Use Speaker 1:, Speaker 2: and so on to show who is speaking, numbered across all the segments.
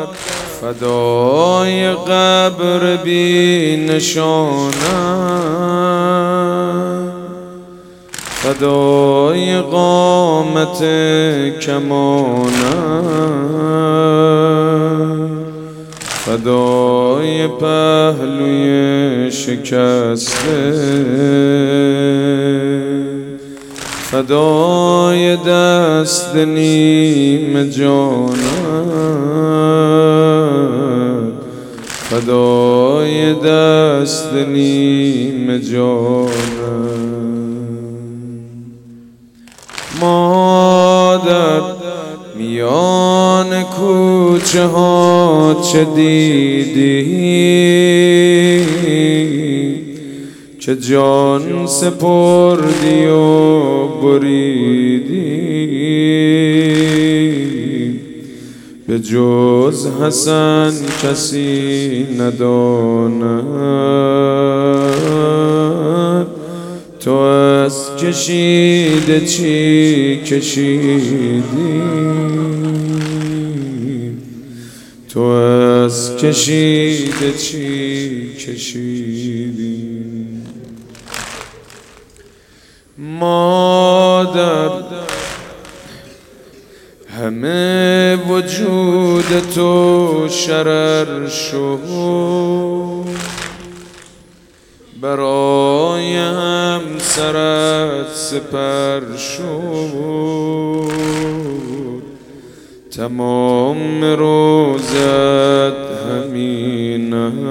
Speaker 1: فدای قبر بی نشانم، فدای قامت کمانم، فدای پهلوی شکسته، فدای دست نیم جانم، فدای دست نیم جانم. مادر میان کوچه ها چه دیدی که جان سپردی و بریدی؟ به جز حسن کسی نداند تو از کشیده چی کشیدی، تو از کشیده چی کشیدی؟ مادر همه وجود تو شرر شد، برای همسرت سپر شد، تمام روزت همین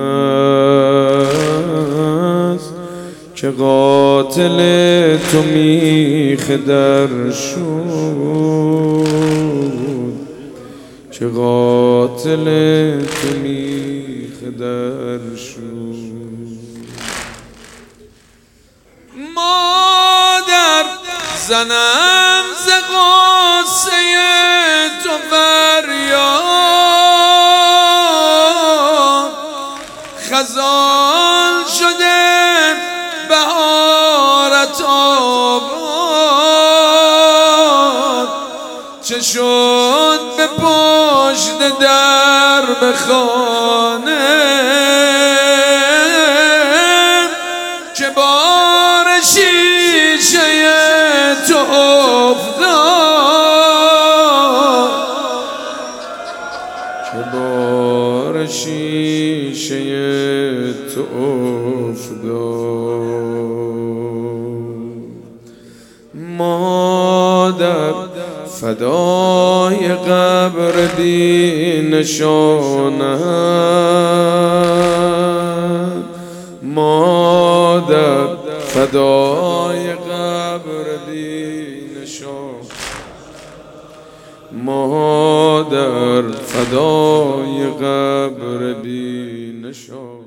Speaker 1: است که قاتل تو میخ در شد، که قاتل تو میخ در شد. مادر زنم ز غصه تو فریاد، خزان شده بهارت آباد، چه شد به پشت درب خانه که بار شیشه تو افتاد، که بار شیشه تو افتاد. مادر فدای قبر بی نشانم، مادر فدای قبر بی نشان، مادر فدای قبر بی نشان.